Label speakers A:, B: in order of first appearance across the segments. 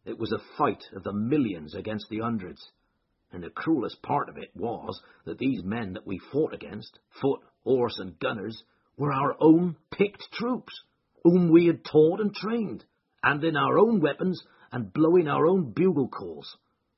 A: It was a fight of the millions against the hundreds. And the cruelest part of it was that these men that we fought against, foot, horse, and gunners, were our own picked troops, whom we had taught and trained, handling our own weapons and blowing our own bugle calls.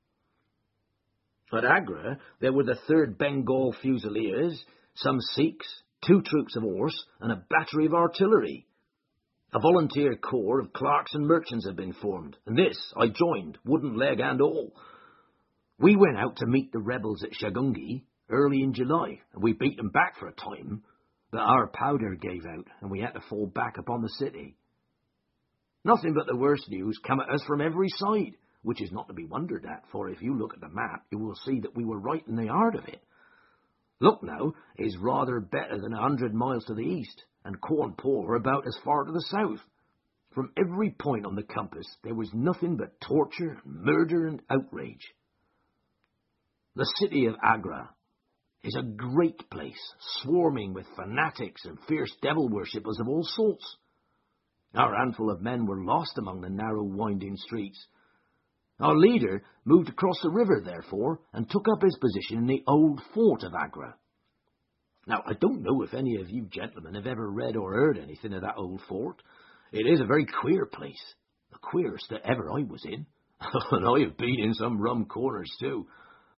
A: At Agra, there were the 3rd Bengal Fusiliers, some Sikhs, 2 troops of horse, and a battery of artillery. A volunteer corps of clerks and merchants had been formed, and this I joined, wooden leg and all. We went out to meet the rebels at Shagungi early in July, and we beat them back for a time, but our powder gave out, and we had to fall back upon the city. Nothing but the worst news came at us from every side, which is not to be wondered at, for if you look at the map, you will see that we were right in the heart of it. Lucknow is rather better than 100 miles to the east, and Cawnpore about as far to the south. From every point on the compass, there was nothing but torture, murder, and outrage. The city of Agra is a great place, swarming with fanatics and fierce devil worshippers of all sorts. Our handful of men were lost among the narrow, winding streets. Our leader moved across the river, therefore, and took up his position in the old fort of Agra. Now, I don't know if any of you gentlemen have ever read or heard anything of that old fort. It is a very queer place, the queerest that ever I was in. And I have been in some rum corners too.